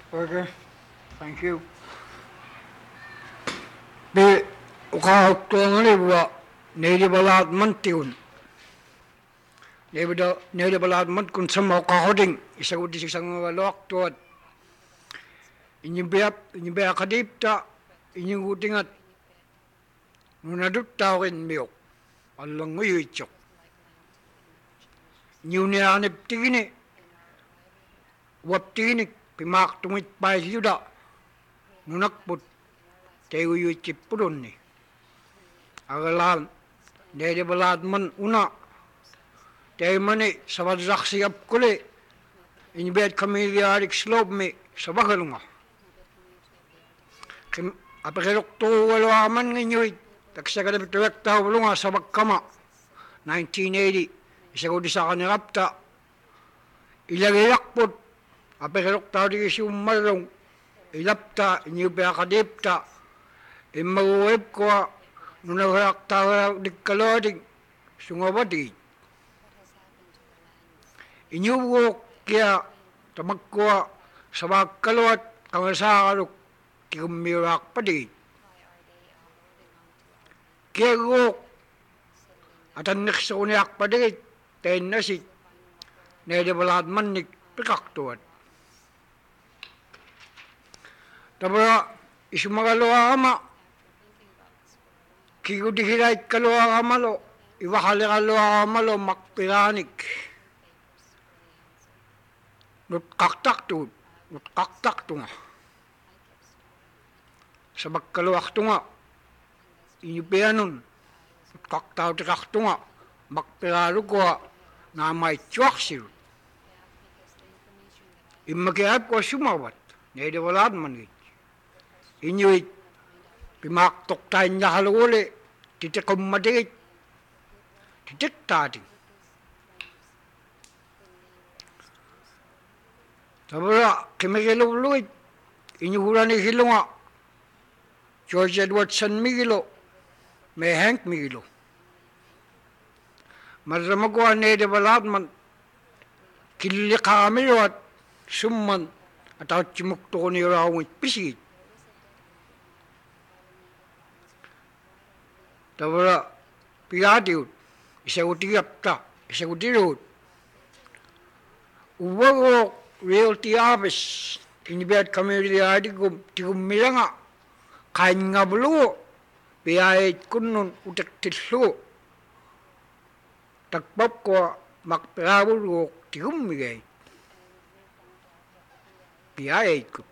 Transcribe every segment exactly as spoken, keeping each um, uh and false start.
Okay, thank you. Be ukauttuangaliwa neidibalaat mantiun. Neibida neidibalaat mantkun sama ukahoding isagudi sisangaloak tuat. Inyibiap inyibia kadipta inyugutingat nunadut tawin miok. Allang nguyuichok. Nyunianip tigini wap tigini pimak tumit pais yuda nunakput teyuyuichip pudun ni. Agalan neidibalaat man una Tay mani sabadzak siap kule inbet kami diarik slope me sabagalunga. Kim apakelok to walo aman nginyoy taksagada bituwek tao bulunga sabag kama nineteen eighty isago di sa kanirapta ilagayakpot apakelok tao di isi umalong ilapta inyubi akadipta imaweb ko nunagayak tao dikaloding sungabadi inyuwo kaya tamakwa sa magkalawat ang asakalok kikumirak pa di. Kaya ko at ang naksuniak pa di ten na si nedibalad manik pikaktuat. Tapos isumagalawa ama kikudihirait kalawa amalo iwakali kalawa amalo makpiranik. Nut kaktak tu, nut kaktak tu nga. Sa magkaluwak tu nga, inyupianon, nut kaktaw tikak tu nga, magpilalo ko na may tsuwak siyo. Imagiap ko sumawat, naidawalad man it. Inyuit, pimaktok tayo niya halawuli, titikom madikit, titik tating. Sabara kimikiluluit inyuhuran ni Hilunga George Edwardson Migilo may Hank Migilo maramagwa nede balatman kilili kami at summan at at chimukto ko ni rawit pisit sabara piyatiut isa utiyapta isa utirut uwagok Realty office inibet kami diadi kum tikum milanga kain nga bulu biayet kunun utak tislu takpap ko makpirabul ko tikum migay biayet ko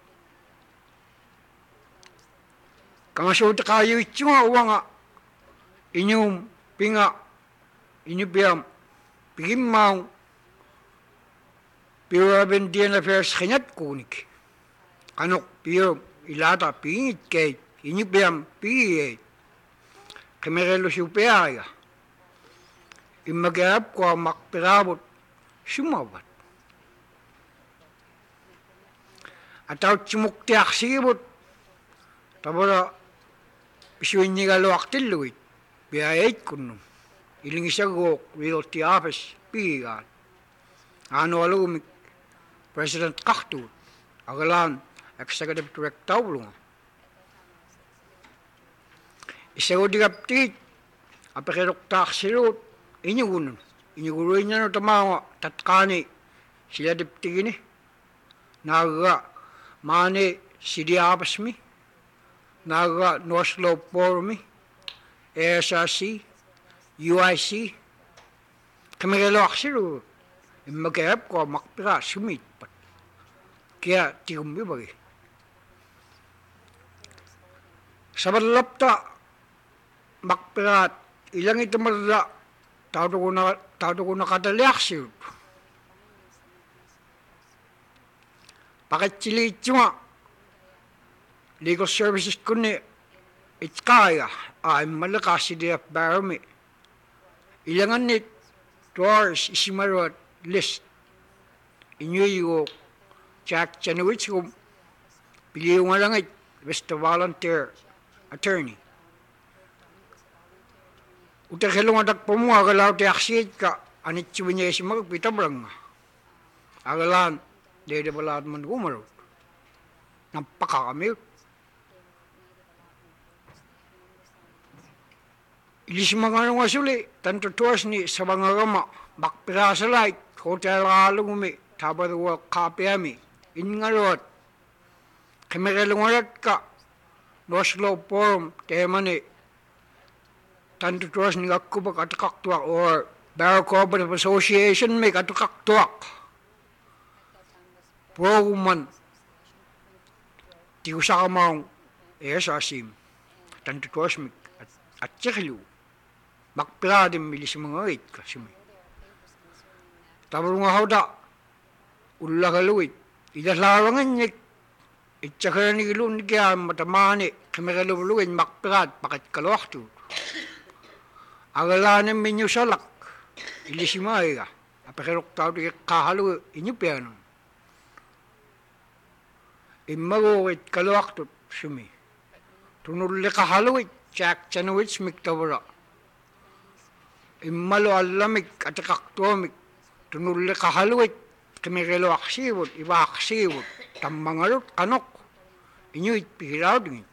kang suta kayo itsunga uwanga inyum pinga inyubiam pigimang Piro Indian Affairs kanyat kunik. Kanok piro ilata pingit kay inyubiam piyay. Kamerelo siupaya. Imagayap ko makpirabot sumawat. Ataw chimuktiak sibot. Tabora pisuin niya galawak tiluit. Biyayit kunum. Iling isa ko realty office piyay. Ano alumik President Kaktu, agalan executive director ulunga. Isego digaptit, apakirok taksirut, inyugunun. Inyuguruin niya no tamawa, tatkani, sila diptigini. Naga, mani, sidiapasmi. Naga, North Slope Forum, A S R C, U I C. Kamigalo aksirut. Magkayap ko makpira sumit pat. Kaya tikum bibagi. Sa balapta makpira ilang ito marla tao ko na tao ko nakadaliak siya. Pakat sili itsunga legal services ko ni itkaya ay malakas si D F Barami. Ilangan ni Taurus isimarot list inyuyo Jack Janowitz ko piliyo nga lang it basta volunteer attorney utakelo nga dakpo mo agalaw ti aksit ka anit siwinya isi magpitabrang nga agalan dede balad man gumarot napakakamir. Ilis mga nga suli, tanto tuwas ni sa mga rama, bakpira sa light, hotel kalungumi, tabarwa kapiami, ingarot, kameralungarat ka, Oslo Forum, tema ni, tanto tuwas ni kakubak at kaktuak, or Barrow Cooperative Association may katukaktuak, pro-woman, ti usa ka maong, eh sa asim, tanto tuwas mi, at, at tsikliw, bakpira din milis mga rit, kasi may. Tabur nga hawda, ulla kaluit, idasalawangan niya, itsakara ni kilun kaya matamani, kameraluluin, makpirat, pakat kalawak tu. Agalanan minyo salak, ilisimay ka, apakirok tao di kahalu, inyupiano. Imagawit kalawak tu, sumi. Tunuli kahaluit, tsak chanawit smiktawara. Imalo alamik at kaktuamik, tunuli kahaluit, kamikilo aksiwot, iba aksiwot, tamangarot, kanok, inyuit pihiraw dingit.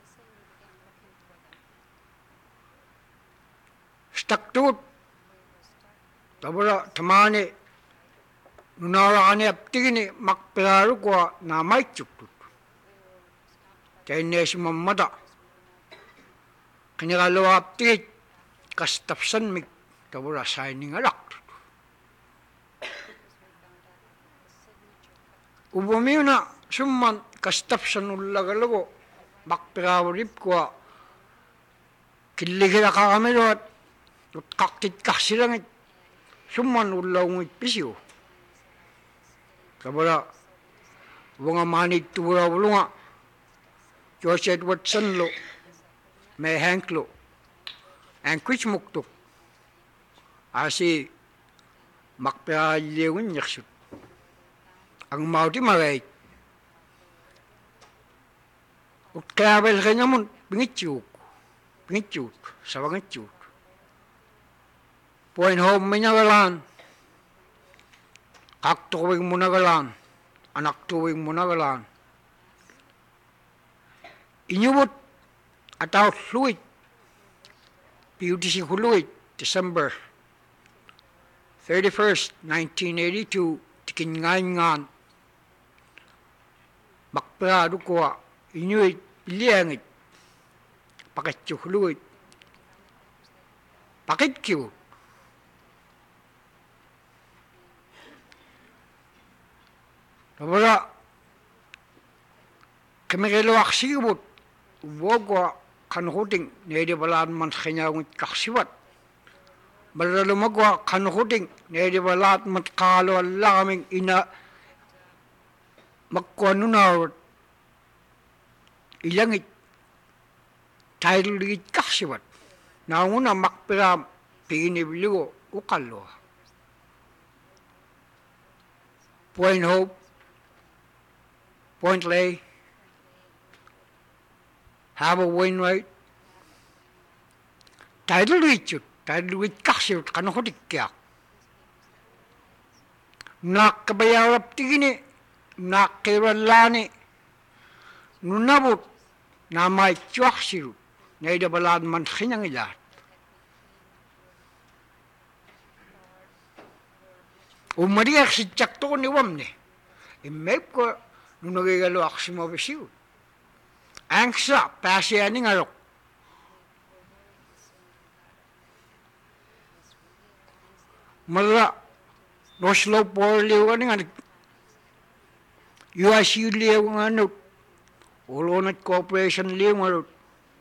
Staktut, tabura tamane, nunara kani aptigini, makpiraru kwa namay tsuktut. Kaya nesi mamada, kanyagalo aptigit, kastapsan mig, tabura signing alak. Ubumiyo na summan kastapsan ulagalago bakpirawrip ko kiligila kakamilo at kaktit kasilangit summan ulawngit pisyo. Kabala bunga manit tura ulunga George Edwardson lo may Hank lo ang kwich muktok asi makpirawrip yaksut. Ang mau di maray. Ut kabel kanya mun bingitsuk. Bingitsuk, sawangitsuk. Point home minagalan. Kak tuwing munagalan. Anak tuwing munagalan. Inyubot ataw fluid. Piudisi huluit, December thirty-first, nineteen eighty-two, tikin ngan bakprado ko inyuit piliyangit pakat chuhluit pakit kiw Tabara kamikilo aksibot wogo kanhuting nede balaan man kanyawit kaksiwat Malalumagwa kanhuting nede balaat mat kalo alaming ina magkuanunawat ilangit tayo ligit kaksiwat na una makpiram pinibligo ukalo Point Hope Point Lay Harbor Wainwright tayo ligit tayo ligit kaksiwat kanhuting kaya nakkabayarap tigini nakiralani nunabot na may tsuaksiru na idabalad man kanyang ilat. Umariyak si tiyakto ni Wamne, imep ko nung nagigalo ako si Mabisiw. Angsa, pasya ni ngarok. Mala, Oslo Porliw ka ni nga U S U liw nga nut, Ulonat Corporation liw nga nut.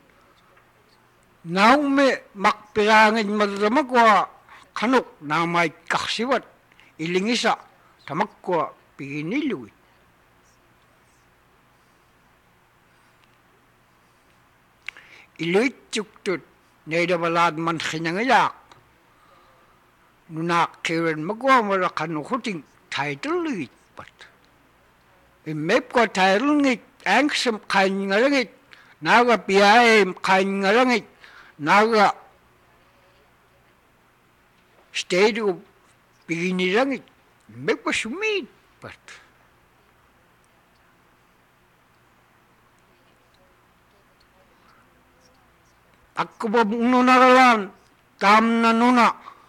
Naung me makpirangin magdamagwa kanok na may kaksiwat, ilingisa, tamakwa piniliwit. Iluit tsuktut, naidabalad man kinyangayak, nunak kiran magwa mara kanukuting title luit pat. Imep ko title ngit, angsam kanyarangit, naga piyaim kanyarangit, naga stadium pinirangit, imep ko sumit pat. Aku ba nunaralan tam na nuna.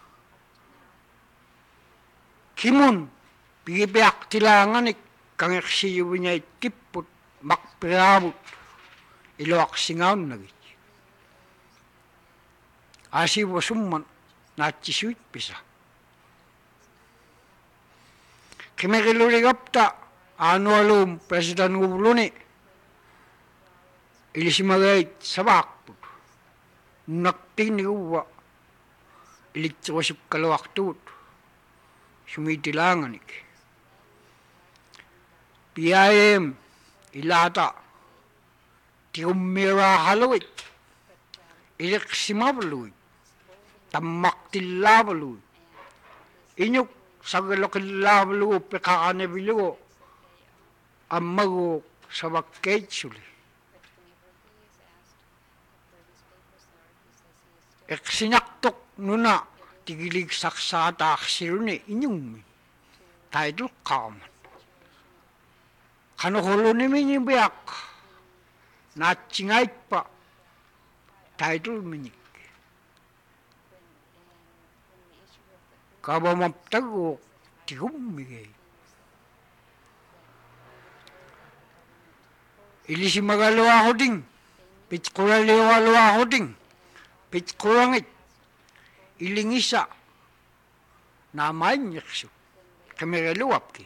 Kimun pigipiak tilanganik kang eksiyunya ikiput makpiramut iloak singaun lagi. Asi wasumman natchisuit pisa. Kimekiluri gapta anu alum presiden ngubuluni ilisimagait sabakput nakting ni uwa ilitwasip kalawaktut sumitilanganik P I M ilata tiumira halawit iliksimabluit tamaktilabluit inyuk sagalokilablu pekakanebilu ammago sabakkeitsuli eksinaktok nuna tigilig saksata aksirune inyung taidul kaman kano holone minyibiak natchingait pa taidul minyik kabamaptago tigumigay ilisi magalawa ko ding pitkuraliwa lawa ko ding pitkurangit ilingisa namain yaksu kameraluwap ki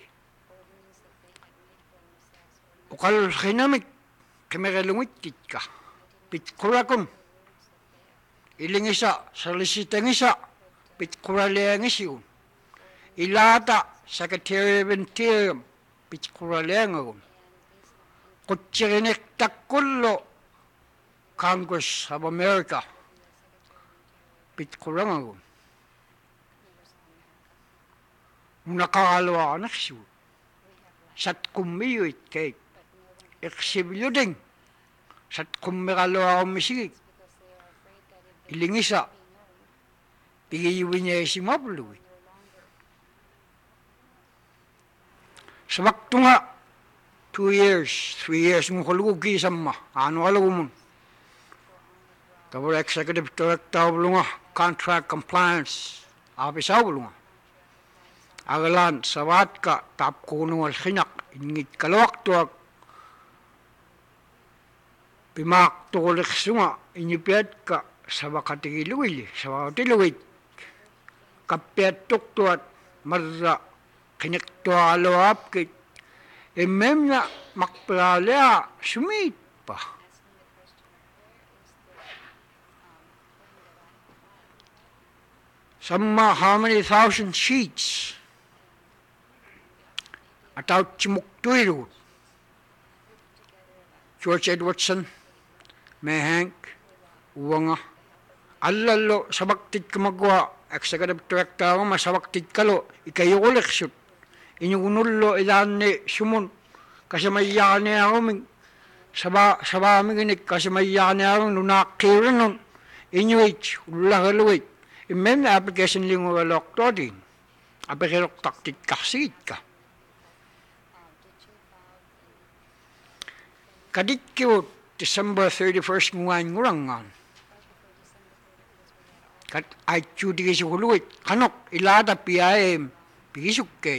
ukal kinamik kameralungit kitka pitkurakon ilingisa salisitangisa pitkuraliangisiun ilata Secretary of Interior pitkuraliangagun kutsirinik takkullo Congress of America pitkurangagun nakakalawa anak siya sat kumiyuit kay eksibiluding sat kumikalawa kumisigig ilingisa pigiyuwi niya isimabluit sa wakto nga two years three years ng kulugi sama ano alagumun Kabul Executive Director bulunga Contract Compliance Officer bulunga agalan sawat ka tap kuno al khinak ingit kalawak tuag pimak tulik sunga inipet ka sabakatigiluili sabakatiluit kapet tuktuat marra kinik tualawap kit imemna makpralea sumit pa sama how many thousand sheets ataw chimuktuiru George Edwardson May Hank uwanga alalo sabaktit kamagwa executive director ma sabaktit kalo ikayuleksut inyunullo ilanne sumun kasamayane aming saba saba minginik kasamayane aming nunakirenon inyuit ulagaluit imem application lingo loktodin apekirok taktit kasit ka kadikyo December thirty-first nguan ngurangan kat ay chudi si huluit kanok ilada P I M pigisukay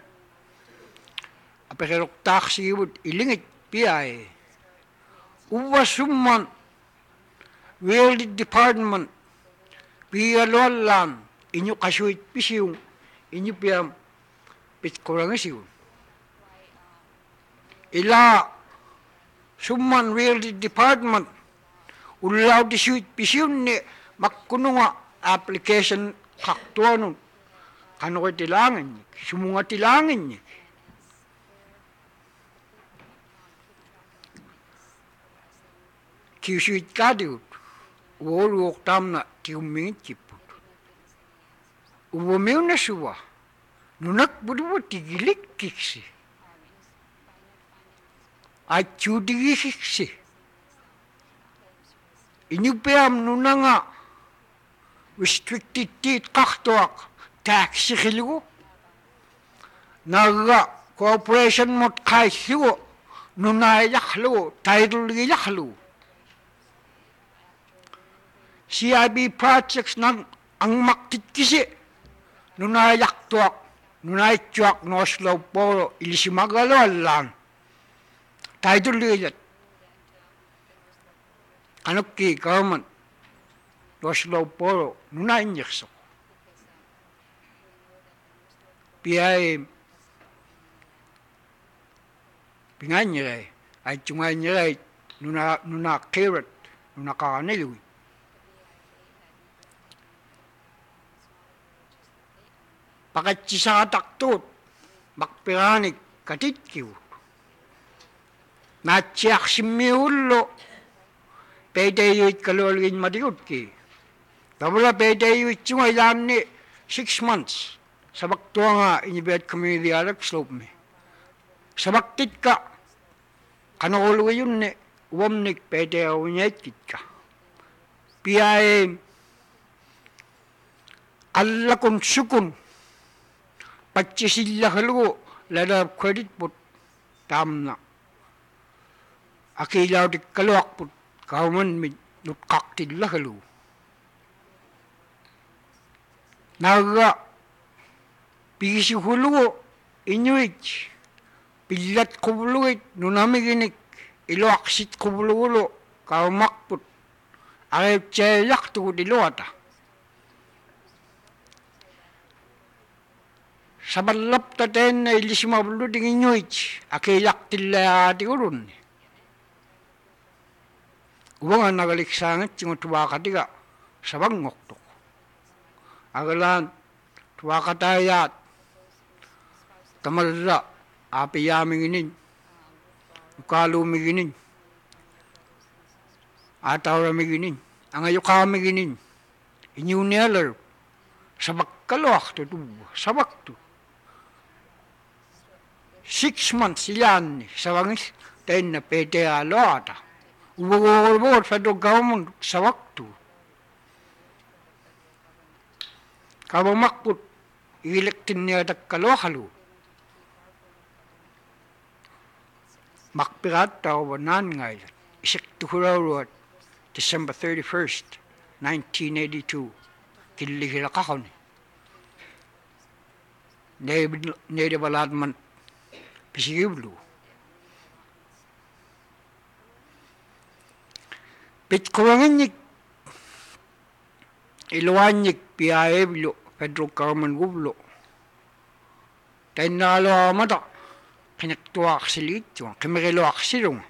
apekirok taksi wud ilingit P I uwasumman World Department piyalolan inyo kasuit pisiyong inyo piyam pitkurangisiw ila summan World Department ulaw di suit pisiyong ni makkununga application kaktuanun kano ko'y tilangan niya sumunga tilangan niya kisuit kadiut uwolwok tam na tiumingit kiput uwomew na suwa nunak buduwa tigilik kiksi ay chudigi kiksi inyupayam nunanga restricted tit kaktuak taxi khiligo naga cooperation mot kaisigo nunay yakhlo title yakhlo C I B projects ng ang maktitisi nunayak tuak nunay tuak no slow poro ilisimagalo lang tayo lilit kanukki government no slow poro nunay nyekso piay pinganyiray ay tunganyiray nuna nuna carrot nuna kaniliwi pakat sa taktot makpiranik katitkiw natsiyak si miulo pedayuit kalolgin madigot ki tabula pedayuit yung ilan ni six months sa bakto nga inibet community alak slope me sa baktit ka kanokolo yun ni uwamnik pedayaw niya itkit ka piyay allakon sukun pagcisilla halugo ladab credit put tamna akilaw di kaluak put kauman mit nutkaktil halu naga pisi hulugo inuit pilat kubuluit nunamiginik iluaksit kubulugulo kaumak put ayat chelak tu di luata sabalap taten na ilisima bulu dingin nyoich akilak tila di urun uwangan nagaliksangat yung tuwaka tiga sabang ngokto agalan tuwaka tayat tamalra api yaming inin ukalu miginin atawra miginin angayuka miginin inyunelar sabak kaluak tu sabak tu six months ilan sa wangis ten na pete alota uwagawalbor sa dogamon sa waktu kabamakput ilektin niya dakkalohalo makpirat tao banan ngay isik tuhuraw December thirty-first nineteen eighty-two kilihila kakon nede baladman pisigiblu pitkuranganyik iluanyik piaeblo federal government gublo tainalo amata kinaktuak silito kimakiluak silong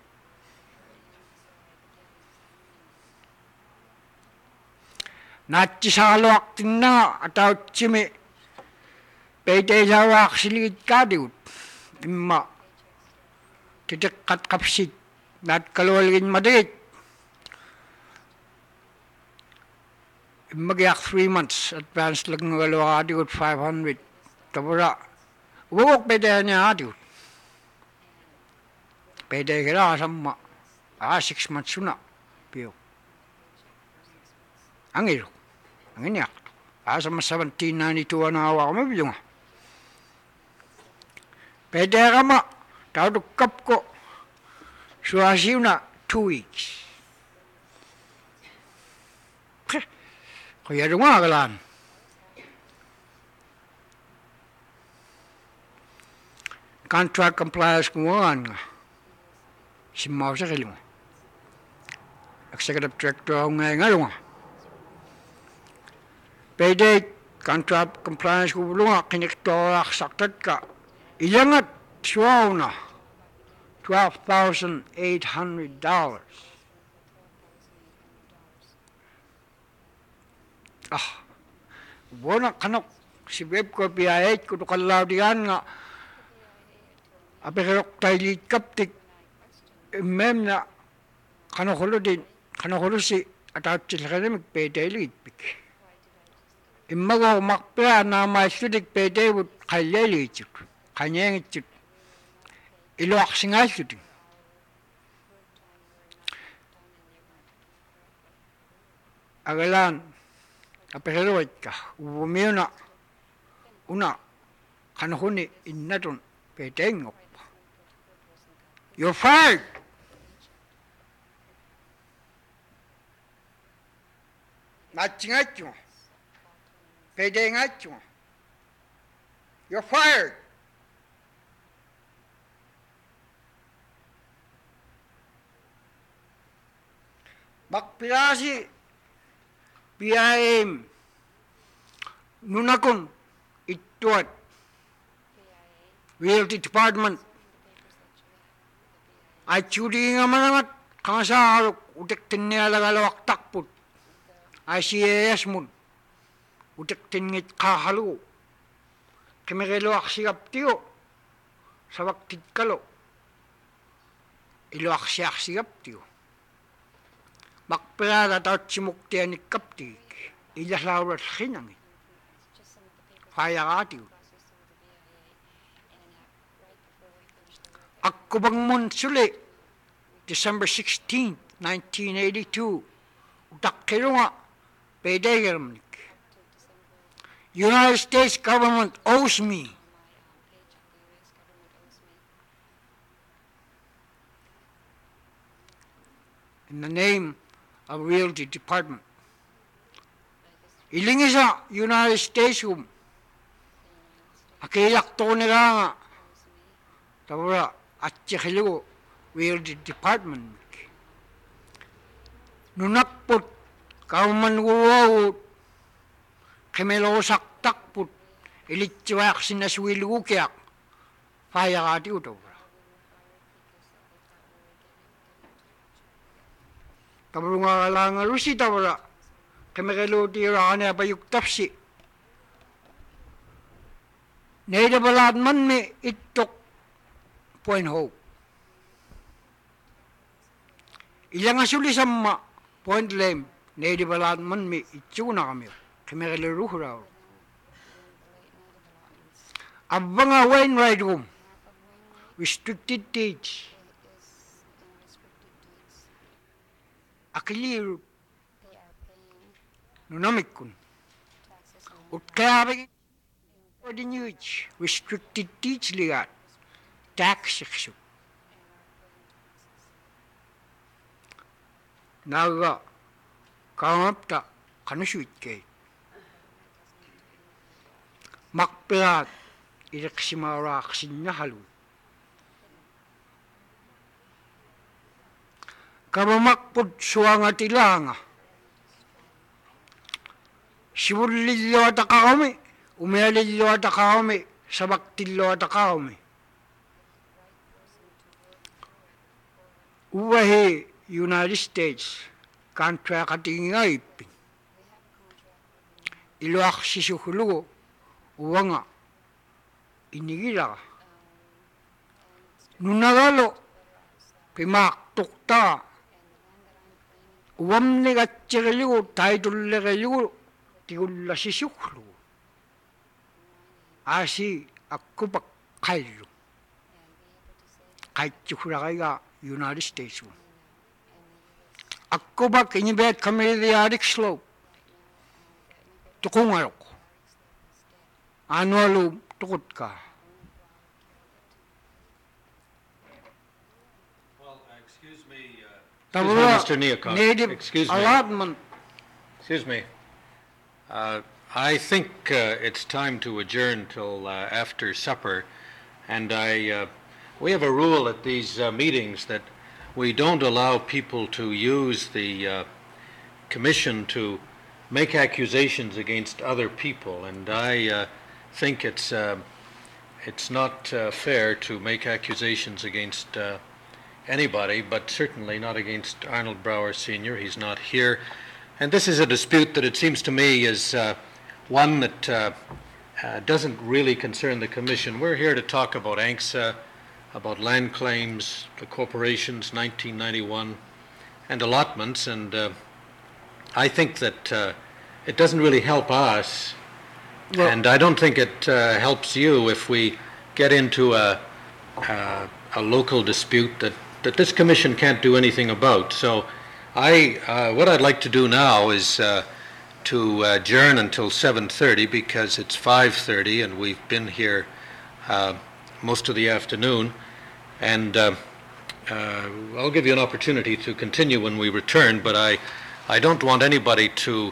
natsisaluak tinna ataw tsimi pwede lawak silit kadiut imma titikkat kapsit nat kalwalgin madit imma giyak three months advance lang ngalawa kadiut five hundred tabura uwok pwede niya kadiut pwede kila sama ah six months suna piyo angiro anginiak ah sama seventeen ninety-two na awa ko mabilong pwede ka ma, tao dukap ko. Suwasiw na, two weeks. Kaya dumagalan. Contract compliance kumuhan nga. Simaw sa kiling. Executive Director ako ngayon nga nga. Pwede, contract compliance kumuhan nga, kiniktorak saktat ka. Ilangat suwaw na twelve thousand eight hundred dollars. Ah, buwan kanok si Beb ko piyayet ko tukalaw diyan nga apirok tayo kaptik mem na kanokulo din kanokulo si atap sila ka na magpede litpik. Imago makpea na maisudik pede wut kalyalichuk. Kanyang itut iluak singa itut agalan apeheroit ka ubumiyo na una kanahuni innatun petengop you're fired Natchingatchunga. Pedengachunga. You're fired. Bakpilasi P I M Nunakun Ituat Realty Department ay chudi nga manamat kang sa haruk utik tinnialagalawak takput ay C A S mun utik tinnit kahalu kimikiluak sigap tiyo sa waktit kalo iluak siyak sigap tiyo Makpilala taot simuktiya ni kaptik, ilaslawat hinangin. Kaya katiw. Ako bang mun suli, December sixteenth, nineteen eighty-two, utak kilunga, pedayaramnik. United States government owes me in the name of Realty Department. Ilingi sa United States hum. Akilak to nila nga. Tawara at chikilo Realty Department. Nunakput kauman guwawut. Kimelo saktakput. Ilitsuak sinaswilu kiyak. Faya kati uto. Kabrunga lang rusi tawara kemekelo tira ane apa yuk tafsi nede balad man me itok point ho ilang asuli sama point lem nede balad man me ituna kami kemekelo ruhra abanga Wainwright room restricted deeds Akilir nunamikun. Utkabing ordinary restricted teach ligat tax section. Naga kamapta kanushuit kay. Makpilat ireksimara aksin na halu. Kamamakpud suanga tilanga. Sibulillo at akawami. Umialillo at akawami. Sabaktillo at akawami. Uwahe United States. Kantra katinga ipin. Iluak sisuhulugo. Uwanga. Inigila. Nunagalo. Pimak tukta. Uwam ni gatchigaligo, taidullegaligo, tigulla sisuklu. Asi ako pa kailo. Kahit chukuragaiga United States. Ako ba kinibet kami liarik slope. Tukungarok. Ano alo tukot ka. Mister Neocon, excuse me. Allotment. Excuse me. Uh, I think uh, it's time to adjourn till uh, after supper, and I uh, we have a rule at these uh, meetings that we don't allow people to use the uh, commission to make accusations against other people, and I uh, think it's uh, it's not uh, fair to make accusations against Uh, anybody, but certainly not against Arnold Brower Senior He's not here. And this is a dispute that it seems to me is uh, one that uh, uh, doesn't really concern the Commission. We're here to talk about A N C S A, about land claims, the corporations, nineteen ninety-one, and allotments. And uh, I think that uh, it doesn't really help us, well, and I don't think it uh, helps you if we get into a, a, a local dispute that that this commission can't do anything about. So I, uh, what I'd like to do now is uh, to adjourn until seven thirty because it's five thirty and we've been here uh, most of the afternoon. And uh, uh, I'll give you an opportunity to continue when we return, but I, I don't want anybody to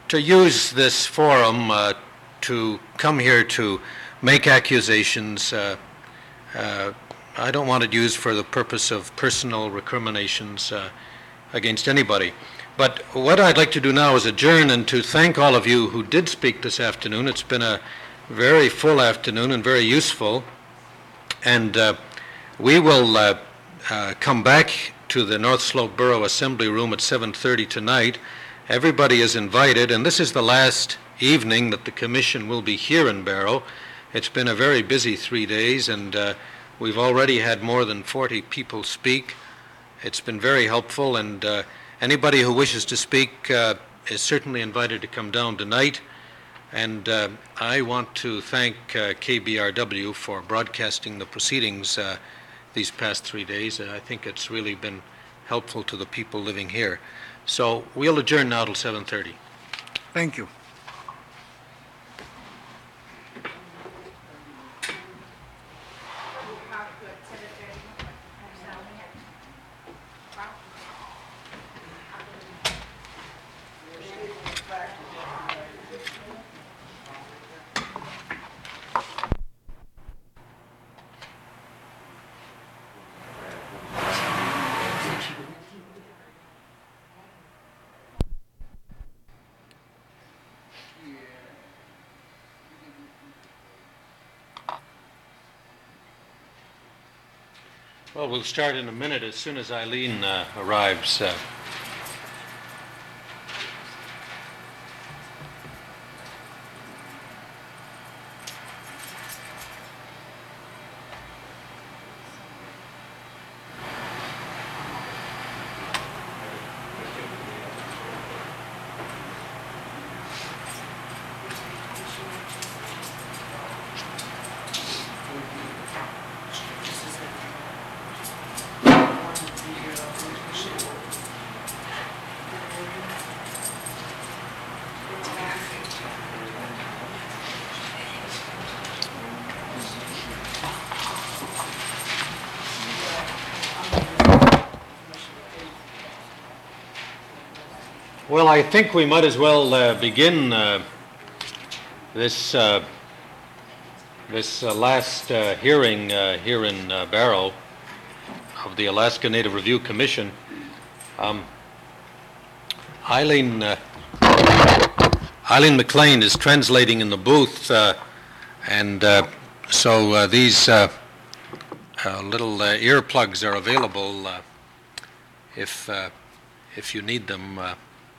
to use this forum uh, to come here to make accusations. Uh, uh, I don't want it used for the purpose of personal recriminations uh, against anybody. But what I'd like to do now is adjourn and to thank all of you who did speak this afternoon. It's been a very full afternoon and very useful. And uh, we will uh, uh, come back to the North Slope Borough Assembly Room at seven thirty tonight. Everybody is invited, and this is the last evening that the Commission will be here in Barrow. It's been a very busy three days, and uh, we've already had more than forty people speak. It's been very helpful, and uh, anybody who wishes to speak uh, is certainly invited to come down tonight. And uh, I want to thank uh, K B R W for broadcasting the proceedings uh, these past three days. I think it's really been helpful to the people living here. So we'll adjourn now till seven thirty. Thank you. Well, we'll start in a minute as soon as Eileen uh, arrives. Uh, Well, I think we might as well uh, begin uh, this uh, this uh, last uh, hearing uh, here in uh, Barrow of the Alaska Native Review Commission. Um, Eileen uh, Eileen McLean is translating in the booth, uh, and uh, so uh, these uh, uh, little uh, earplugs are available uh, if uh, if you need them. Uh,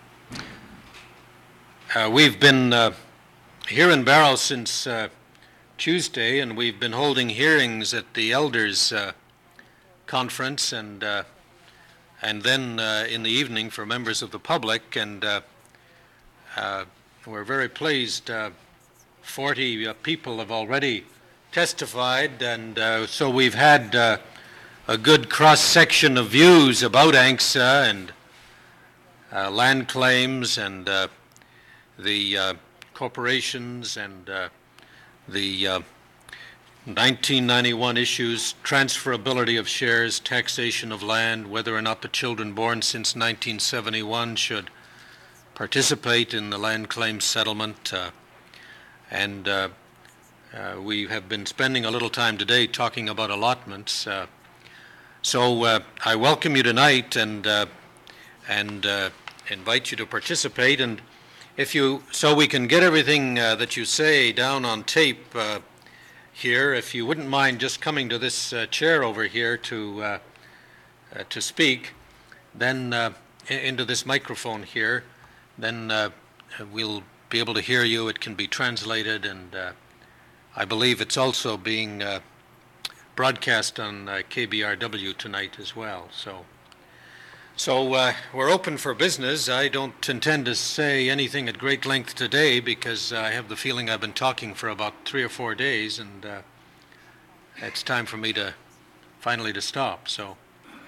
Uh, we've been uh, here in Barrow since uh, Tuesday, and we've been holding hearings at the Elders uh, Conference, and uh, and then uh, in the evening for members of the public. And uh, uh, we're very pleased. Uh, Forty uh, people have already testified, and uh, so we've had uh, a good cross-section of views about A N C S A and uh, land claims and uh, the uh, corporations and uh, the uh, nineteen ninety-one issues, transferability of shares, taxation of land, whether or not the children born since nineteen seventy-one should participate in the land claims settlement. Uh, and uh, uh, we have been spending a little time today talking about allotments. Uh, so uh, I welcome you tonight and uh, and uh, invite you to participate. And if you, so we can get everything uh, that you say down on tape uh, here, if you wouldn't mind just coming to this uh, chair over here to uh, uh, to speak, then uh, into this microphone here, then uh, we'll be able to hear you. It can be translated, and uh, I believe it's also being uh, broadcast on uh, K B R W tonight as well. So. So uh, we're open for business. I don't intend to say anything at great length today because I have the feeling I've been talking for about three or four days, and uh, it's time for me to finally to stop. So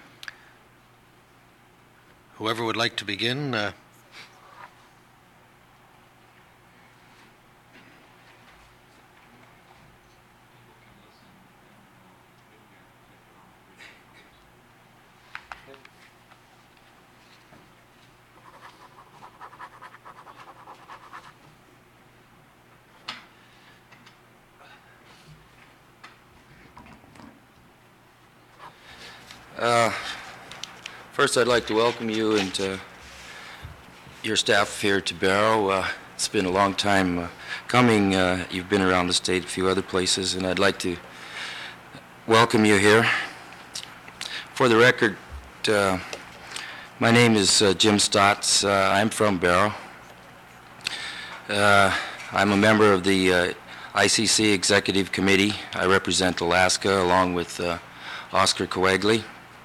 whoever would like to begin. Uh, Uh, First, I'd like to welcome you and uh, your staff here to Barrow. Uh, it's been a long time uh, coming. Uh, you've been around the state, a few other places, and I'd like to welcome you here. For the record, uh, my name is uh, Jim Stotts. Uh, I'm from Barrow. Uh, I'm a member of the uh, I C C Executive Committee. I represent Alaska along with uh, Oscar Coagley.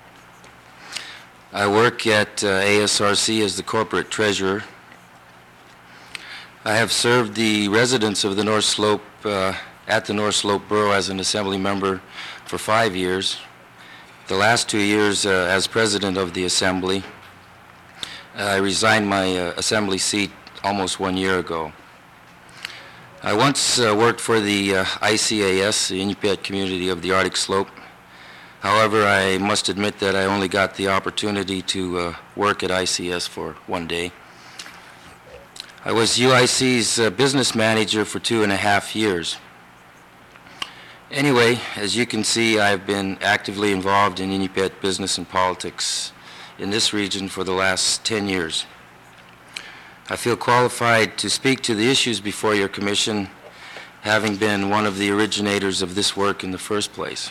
I work at uh, A S R C as the corporate treasurer. I have served the residents of the North Slope uh, at the North Slope Borough as an assembly member for five years. The last two years uh, as president of the assembly. I resigned my uh, assembly seat almost one year ago. I once uh, worked for the uh, I C A S, the Inupiat community of the Arctic Slope. However, I must admit that I only got the opportunity to uh, work at I C S for one day. I was U I C's uh, business manager for two and a half years. Anyway, as you can see, I've been actively involved in Inupiat business and politics in this region for the last ten years. I feel qualified to speak to the issues before your commission, having been one of the originators of this work in the first place.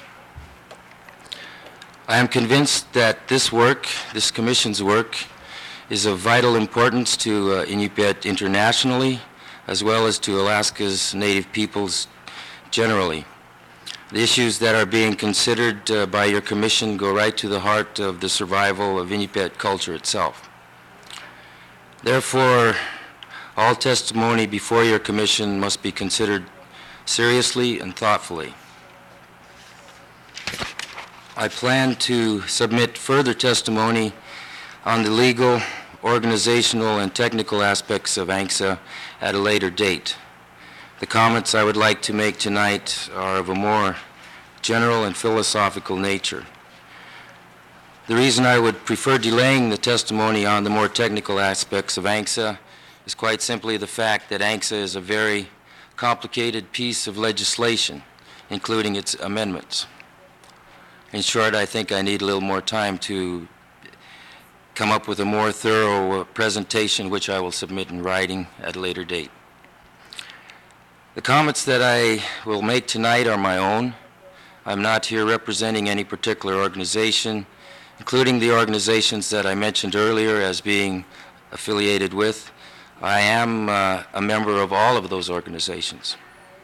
I am convinced that this work, this commission's work, is of vital importance to uh, Inupiat internationally, as well as to Alaska's native peoples generally. The issues that are being considered uh, by your commission go right to the heart of the survival of Inupiat culture itself. Therefore, all testimony before your commission must be considered seriously and thoughtfully. I plan to submit further testimony on the legal, organizational, and technical aspects of A N C S A at a later date. The comments I would like to make tonight are of a more general and philosophical nature. The reason I would prefer delaying the testimony on the more technical aspects of A N C S A is quite simply the fact that A N C S A is a very complicated piece of legislation, including its amendments. In short, I think I need a little more time to come up with a more thorough presentation, which I will submit in writing at a later date. The comments that I will make tonight are my own. I'm not here representing any particular organization, including the organizations that I mentioned earlier as being affiliated with. I am uh, a member of all of those organizations.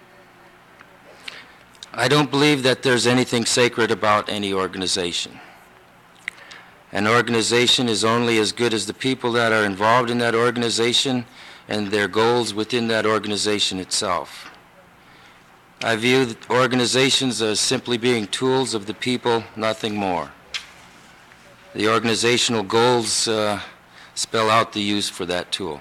I don't believe that there's anything sacred about any organization. An organization is only as good as the people that are involved in that organization and their goals within that organization itself. I view organizations as simply being tools of the people, nothing more. The organizational goals uh, spell out the use for that tool.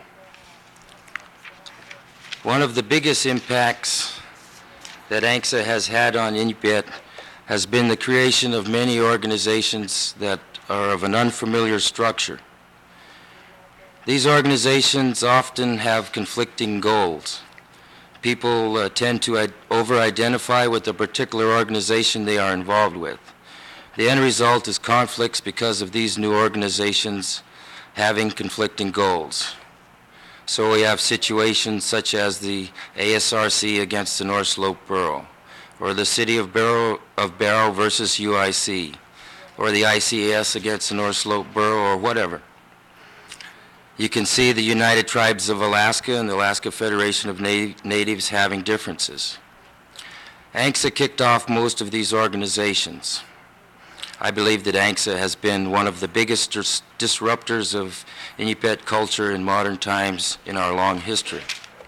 One of the biggest impacts that A N C S A has had on Inupiat has been the creation of many organizations that are of an unfamiliar structure. These organizations often have conflicting goals. People uh, tend to over-identify with the particular organization they are involved with. The end result is conflicts because of these new organizations having conflicting goals. So we have situations such as the A S R C against the North Slope Borough, or the City of Barrow, of Barrow versus U I C, or the I C A S against the North Slope Borough, or whatever. You can see the United Tribes of Alaska and the Alaska Federation of Nat- Natives having differences. A N C S A kicked off most of these organizations. I believe that A N C S A has been one of the biggest dis- disruptors of Inupiat culture in modern times in our long history.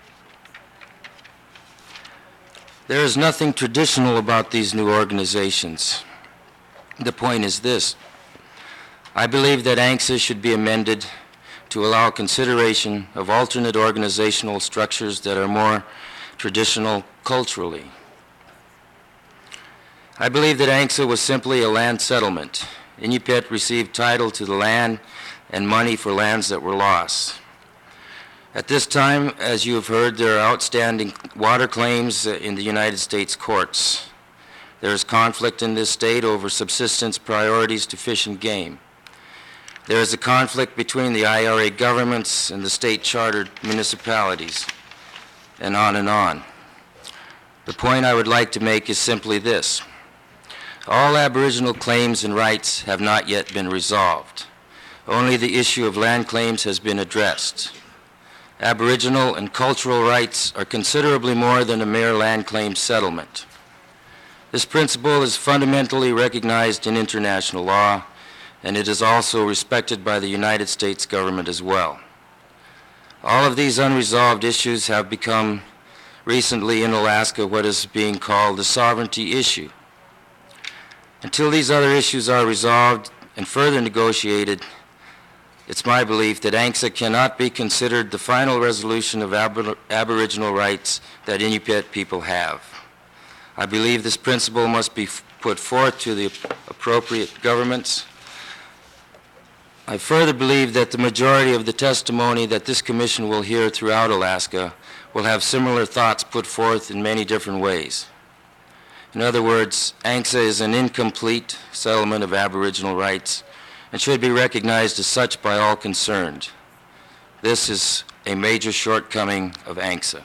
There is nothing traditional about these new organizations. The point is this: I believe that A N C S A should be amended to allow consideration of alternate organizational structures that are more traditional culturally. I believe that A N C S A was simply a land settlement. Inupiat received title to the land and money for lands that were lost. At this time, as you have heard, there are outstanding water claims in the United States courts. There is conflict in this state over subsistence priorities to fish and game. There is a conflict between the I R A governments and the state-chartered municipalities, and on and on. The point I would like to make is simply this. All Aboriginal claims and rights have not yet been resolved. Only the issue of land claims has been addressed. Aboriginal and cultural rights are considerably more than a mere land claim settlement. This principle is fundamentally recognized in international law, and it is also respected by the United States government as well. All of these unresolved issues have become recently in Alaska what is being called the sovereignty issue. Until these other issues are resolved and further negotiated, it's my belief that ANCSA cannot be considered the final resolution of Abor- Aboriginal rights that Inupiat people have. I believe this principle must be f- put forth to the appropriate governments. I further believe that the majority of the testimony that this commission will hear throughout Alaska will have similar thoughts put forth in many different ways. In other words, ANCSA is an incomplete settlement of Aboriginal rights and should be recognized as such by all concerned. This is a major shortcoming of ANCSA.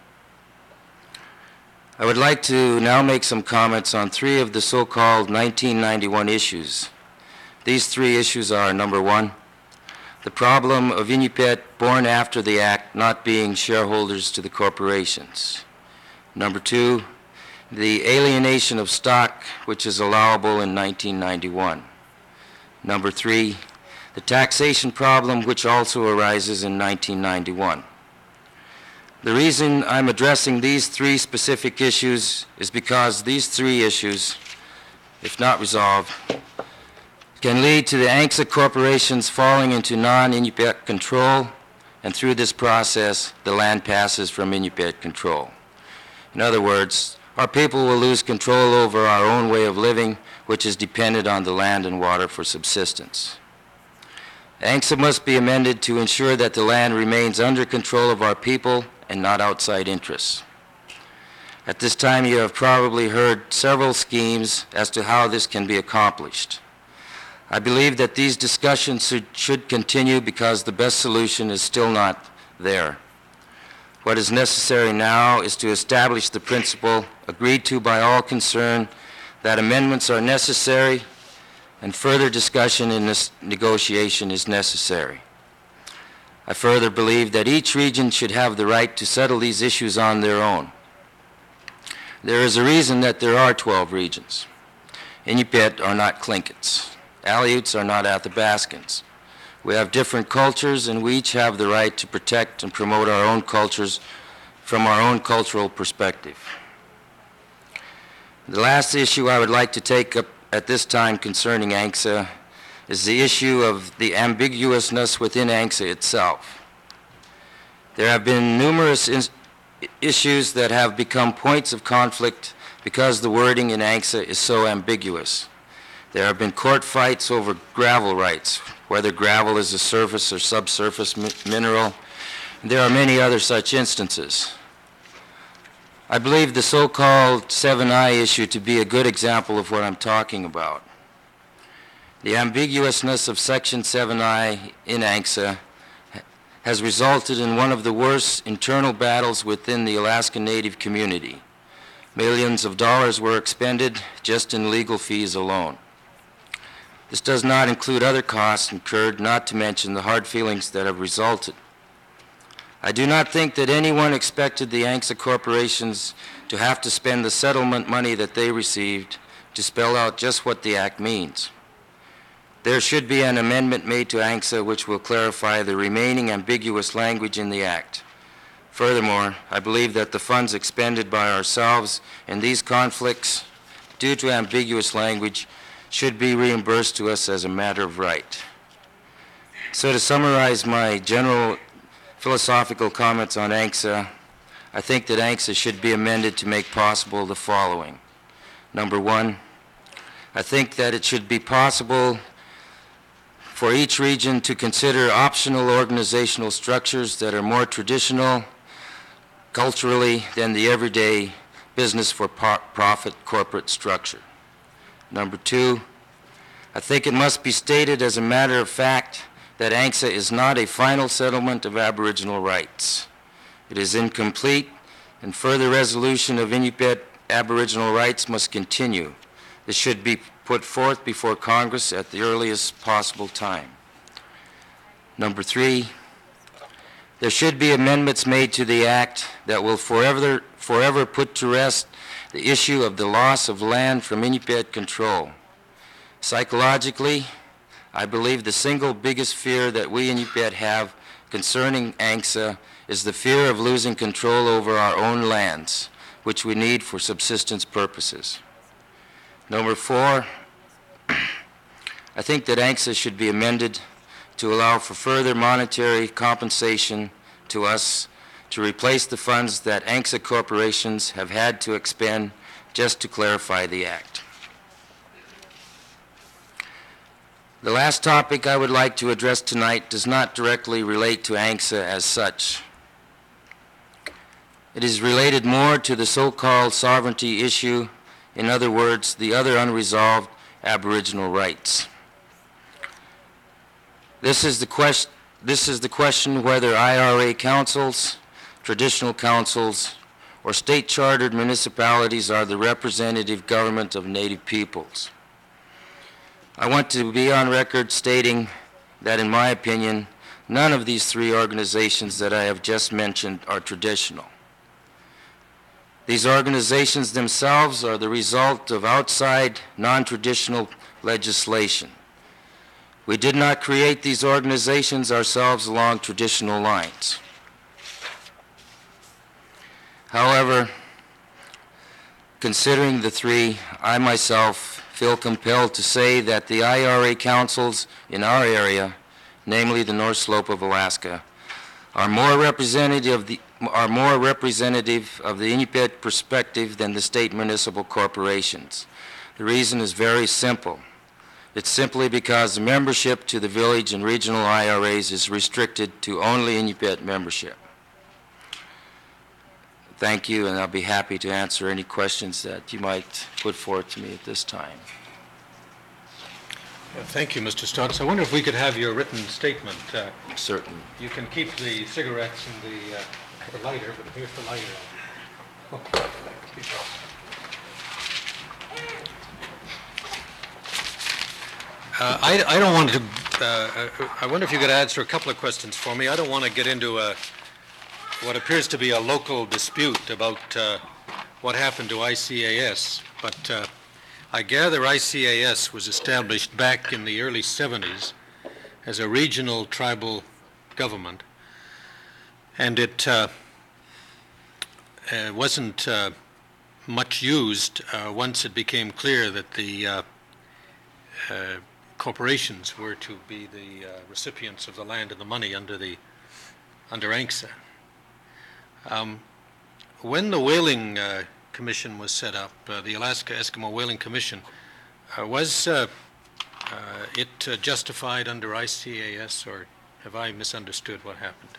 I would like to now make some comments on three of the so-called nineteen ninety-one issues. These three issues are, number one, the problem of Inupiat born after the Act not being shareholders to the corporations. Number two, the alienation of stock which is allowable in nineteen ninety-one. Number three, the taxation problem which also arises in nineteen ninety-one. The reason I'm addressing these three specific issues is because these three issues, if not resolved, can lead to the ANCSA corporations falling into non-Inupiat control, and through this process, the land passes from Inupiat control. In other words, our people will lose control over our own way of living, which is dependent on the land and water for subsistence. ANCSA must be amended to ensure that the land remains under control of our people and not outside interests. At this time, you have probably heard several schemes as to how this can be accomplished. I believe that these discussions should, should continue because the best solution is still not there. What is necessary now is to establish the principle agreed to by all concerned that amendments are necessary and further discussion in this negotiation is necessary. I further believe that each region should have the right to settle these issues on their own. There is a reason that there are twelve regions. Inupiat are not Tlinkits. Aleuts are not Athabascans. We have different cultures, and we each have the right to protect and promote our own cultures from our own cultural perspective. The last issue I would like to take up at this time concerning ANCSA is the issue of the ambiguousness within ANCSA itself. There have been numerous in- issues that have become points of conflict because the wording in ANCSA is so ambiguous. There have been court fights over gravel rights, whether gravel is a surface or subsurface mi- mineral. There are many other such instances. I believe the so-called seven I issue to be a good example of what I'm talking about. The ambiguousness of Section seven I in ANCSA has resulted in one of the worst internal battles within the Alaska Native community. Millions of dollars were expended just in legal fees alone. This does not include other costs incurred, not to mention the hard feelings that have resulted. I do not think that anyone expected the ANCSA corporations to have to spend the settlement money that they received to spell out just what the Act means. There should be an amendment made to ANCSA which will clarify the remaining ambiguous language in the Act. Furthermore, I believe that the funds expended by ourselves in these conflicts due to ambiguous language should be reimbursed to us as a matter of right. So to summarize my general philosophical comments on ANCSA, I think that ANCSA should be amended to make possible the following. Number one, I think that it should be possible for each region to consider optional organizational structures that are more traditional culturally than the everyday business for profit corporate structure. Number two, I think it must be stated as a matter of fact that A N C S A is not a final settlement of Aboriginal rights. It is incomplete, and further resolution of Inupiat Aboriginal rights must continue. This should be put forth before Congress at the earliest possible time. Number three, there should be amendments made to the Act that will forever, forever put to rest the issue of the loss of land from Inupiat control. Psychologically, I believe the single biggest fear that we Inupiat have concerning A N C S A is the fear of losing control over our own lands, which we need for subsistence purposes. Number four, I think that A N C S A should be amended to allow for further monetary compensation to us to replace the funds that A N C S A corporations have had to expend just to clarify the Act. The last topic I would like to address tonight does not directly relate to A N C S A as such. It is related more to the so-called sovereignty issue, in other words, the other unresolved Aboriginal rights. This is the question, this is the question whether I R A councils, traditional councils, or state-chartered municipalities are the representative government of Native peoples. I want to be on record stating that, in my opinion, none of these three organizations that I have just mentioned are traditional. These organizations themselves are the result of outside, non-traditional legislation. We did not create these organizations ourselves along traditional lines. However, considering the three, I myself feel compelled to say that the I R A councils in our area, namely the North Slope of Alaska, are more representative of the, are more representative of the Inupiat perspective than the state municipal corporations. The reason is very simple. It's simply because the membership to the village and regional I R As is restricted to only Inupiat membership. Thank you, and I'll be happy to answer any questions that you might put forth to me at this time. Well, thank you, Mister Stotts. I wonder if we could have your written statement. Uh, Certainly. you can keep the cigarettes and the, uh, the lighter, but here's the lighter. Uh, I, I don't want to, uh, I wonder if you could answer a couple of questions for me. I don't want to get into a, what appears to be a local dispute about uh, what happened to I C A S, but uh, I gather I C A S was established back in the early seventies as a regional tribal government, and it uh, uh, wasn't uh, much used uh, once it became clear that the uh, uh, corporations were to be the uh, recipients of the land and the money under the under A N C S A. Um, when the Whaling uh, Commission was set up, uh, the Alaska Eskimo Whaling Commission, uh, was uh, uh, it uh, justified under I C A S, or have I misunderstood what happened?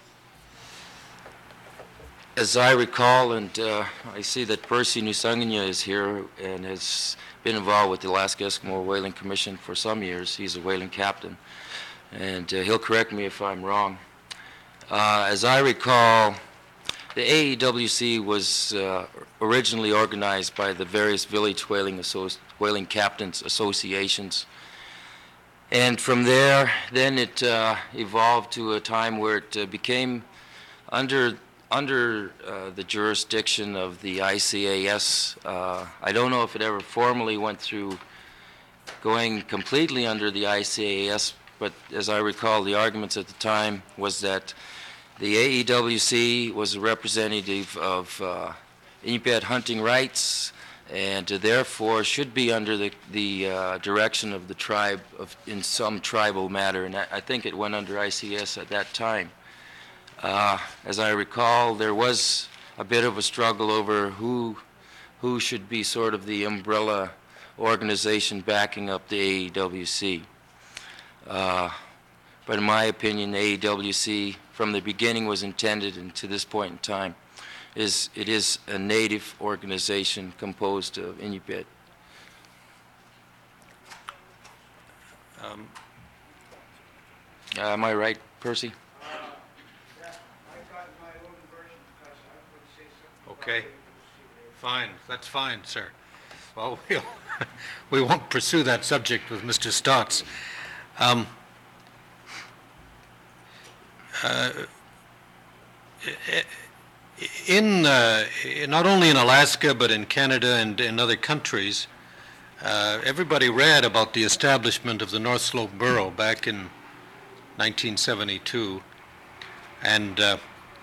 As I recall, and uh, I see that Percy Nusanganya is here and has been involved with the Alaska Eskimo Whaling Commission for some years. He's a whaling captain, and uh, he'll correct me if I'm wrong. Uh, as I recall, the A E W C was uh, originally organized by the various village whaling, associ whaling captains associations. And from there, then it uh, evolved to a time where it uh, became under, under uh, the jurisdiction of the I C A S. Uh, I don't know if it ever formally went through going completely under the I C A S, but as I recall, the arguments at the time was that the A E W C was a representative of uh, Inupiat hunting rights, and uh, therefore should be under the, the uh, direction of the tribe of, in some tribal matter, and I, I think it went under I C A S at that time. Uh, as I recall, there was a bit of a struggle over who, who should be sort of the umbrella organization backing up the A E W C. Uh, but in my opinion, the A E W C from the beginning was intended, and to this point in time, is, it is a native organization composed of Inupiat. Um, Uh, Am I right, Percy? Okay, fine, that's fine, sir. Well, we'll we won't pursue that subject with Mister Stotts. Um, uh, in, uh, not only in Alaska, but in Canada and in other countries, uh, everybody read about the establishment of the North Slope Borough back in nineteen seventy-two, and uh,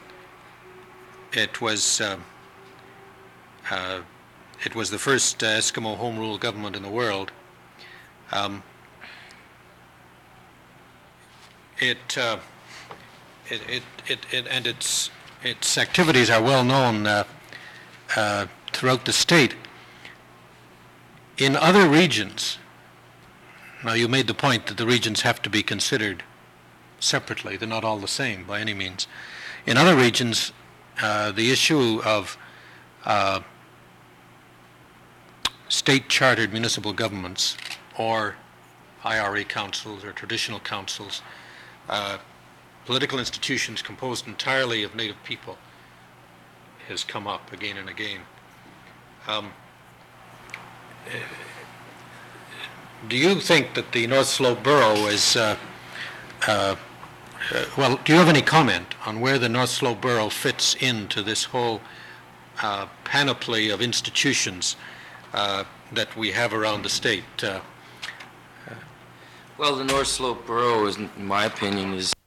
it was uh, uh, it was the first uh, Eskimo Home Rule government in the world. Um, it, uh, it, it, it, it, and its its activities are well known uh, uh, throughout the state. In other regions, now you made the point that the regions have to be considered separately. They're not all the same by any means. In other regions, uh, the issue of uh, state-chartered municipal governments or I R A councils or traditional councils, uh, political institutions composed entirely of Native people, has come up again and again. Um, do you think that the North Slope Borough is uh, uh, Uh, well, do you have any comment on where the North Slope Borough fits into this whole uh, panoply of institutions uh, that we have around the state? Uh, Well, the North Slope Borough, is, in my opinion, is